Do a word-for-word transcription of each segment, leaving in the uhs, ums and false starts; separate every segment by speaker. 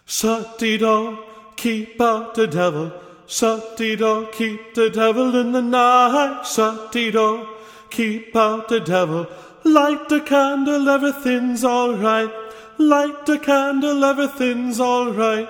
Speaker 1: Shut-dee-daw, keep out the devil. Shut-dee-daw, keep the devil in the night. Shut-dee-daw, keep out the devil. Light the candle, everything's alright. Light the candle, everything's alright.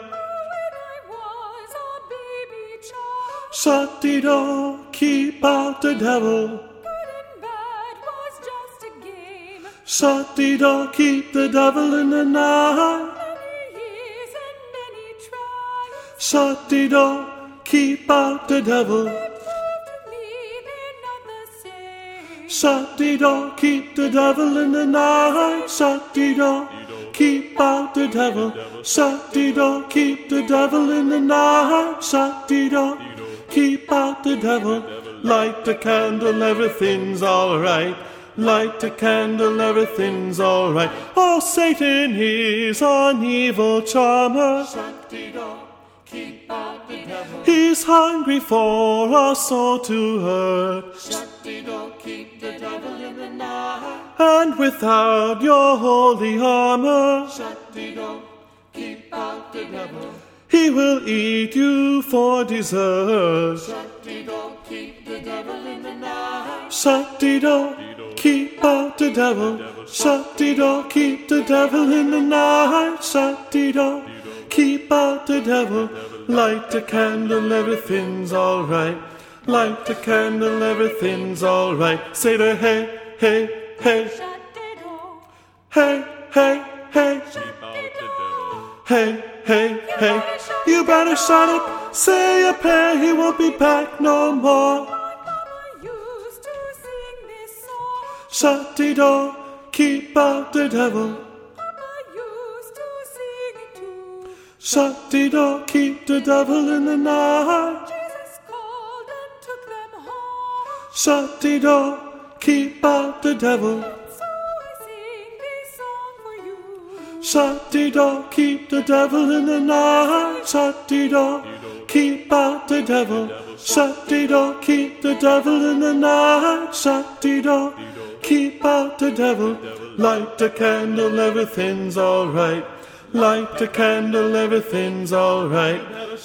Speaker 1: Shut-dee-daw, keep out the devil.
Speaker 2: Good and bad was just a game.
Speaker 1: Shut-dee-daw, keep the devil in the night.
Speaker 2: Many years and many trials.
Speaker 1: Shut-dee-daw, keep out the devil.
Speaker 2: They proved to me they're not the same.
Speaker 1: Shut-dee-daw, keep the devil in the night. Shut-dee-daw, keep out the devil. Shut-dee-daw, keep the devil in the night. Shut-dee-daw, keep out the devil. Light the candle, everything's alright. Light the candle, everything's alright. Oh, Satan is an evil charmer. Shut-dee-daw, keep out the devil. He's hungry for a soul to hurt. Shut-dee-daw, keep the devil in the night. And without your holy armor, shut-dee-daw, keep out the devil. He will eat you for dessert. Shut-dee-daw, keep the devil in the night. Shut-dee-daw, keep out the devil. Shut-dee-daw, keep the devil in the night. Shut-dee-daw, keep out the devil. Light the candle, everything's alright. Light the candle, everything's alright. Say the hey, hey, hey.
Speaker 2: Shut-dee-daw,
Speaker 1: Hey, hey, hey.
Speaker 2: shut-dee-daw.
Speaker 1: Hey, hey, hey. You better shut up. Say a prayer, he won't be back no more.
Speaker 2: My mama used to sing this song.
Speaker 1: Shut-dee-daw, keep out the devil.
Speaker 2: Papa used to sing it too.
Speaker 1: Shut-dee-daw, keep the devil in the night.
Speaker 2: Jesus called and took them home.
Speaker 1: Shut-dee-daw, keep out the devil.
Speaker 2: So I sing this song for you.
Speaker 1: Shut-dee-daw, keep the devil in the night. Shut-dee-daw, keep out the devil. Shut-dee-daw, keep the devil in the night. Shut-dee-daw, keep out the devil. Light the candle, everything's alright. Light the candle, everything's alright.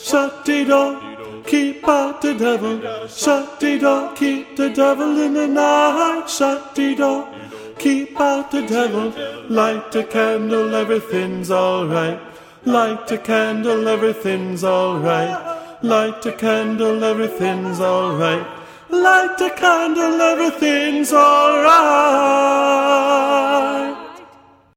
Speaker 1: Shut-dee-daw, keep out the devil. Shut-dee-daw, keep the devil in the night. Shut-dee-daw, keep out the devil. Light the candle, everything's alright. Light the candle, everything's alright. Light the candle, everything's alright. Light the candle, everything's alright.